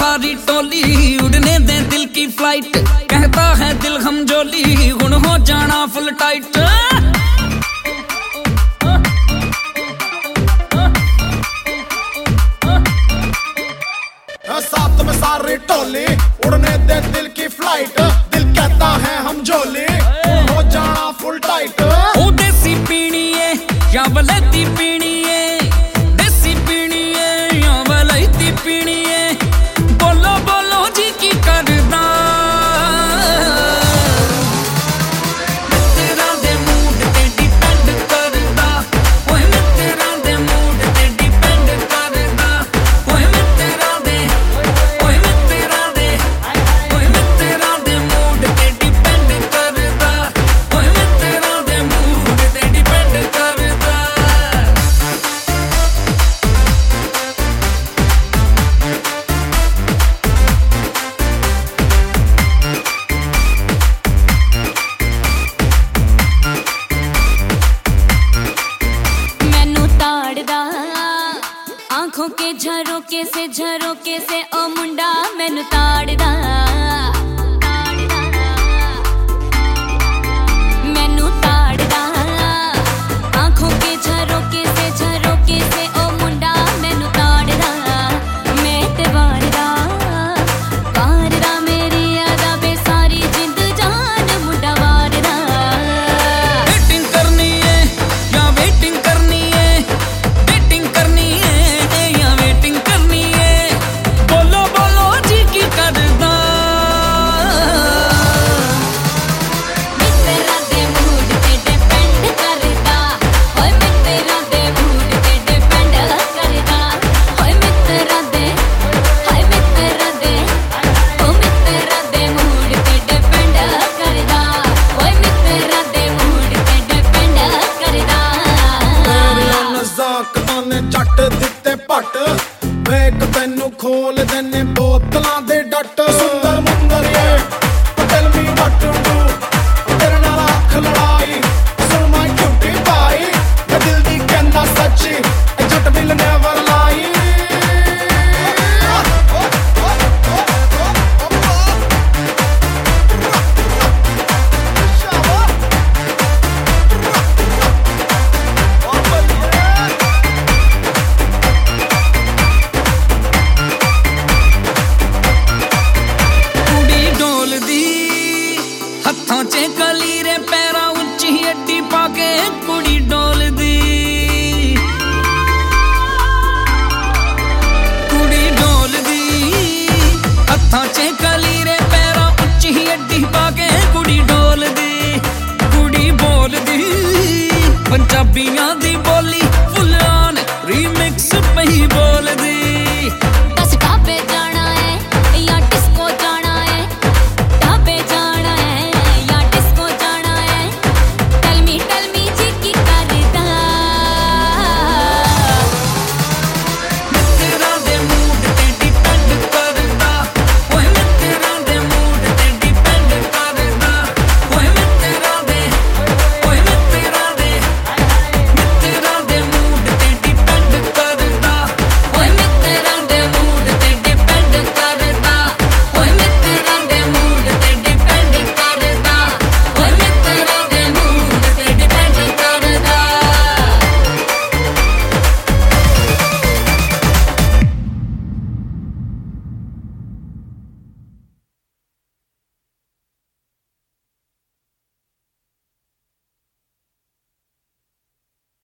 सारी टोली उड़ने दे दिल की फ्लाइट, कहता है दिल हम जोली हुण हो जाना फुल टाइट। साथ में सारी टोली उड़ने दे दिल की फ्लाइट, दिल कहता है हम जोली हो जाना फुल टाइट। ओ देसी पीनी है या वलैती पीनी है, देसी पीनी है या वलैती पीनी है, बोलो बोलो जी की करदा। तेरा दे मूड ते डिपेंड करदा, ओए मैं तेरा दे मूड ते डिपेंड करदा, ओए मैं तेरा दे, ओए मैं तेरा दे, ओए मैं तेरा दे मूड ते डिपेंड करदा, ओए मैं तेरा दे मूड ते डिपेंड करदा। आंखों के झरोके से ओ मुंडा मैनू ताड़दा, मैनू ताड़दा। आंखों के झरोके से ओ मुंडा मैनू ताड़दा। मैं ते वारदा मेरी यादा बे सारी जिंद जान मुंडा वारदा। वेटिंग करनी है या वेटिंग करनी है, वेटिंग करनी है या वेटिंग करनी है, बोलो बोलो जी की करदा। मैं तेरा दे मूड ते डिपेंड करदा, ओए मैं तेरा दे मूड ते डिपेंड करदा, ओए मैं तेरा दे, हाय मैं तेरा दे, ओ मैं तेरा दे मूड ते डिपेंड करदा, ओए मैं तेरा दे मूड ते डिपेंड करदा। तेरियां नज़ाकतां ने जट दिते पट, वेख तैनू खोल देने बोतलां दे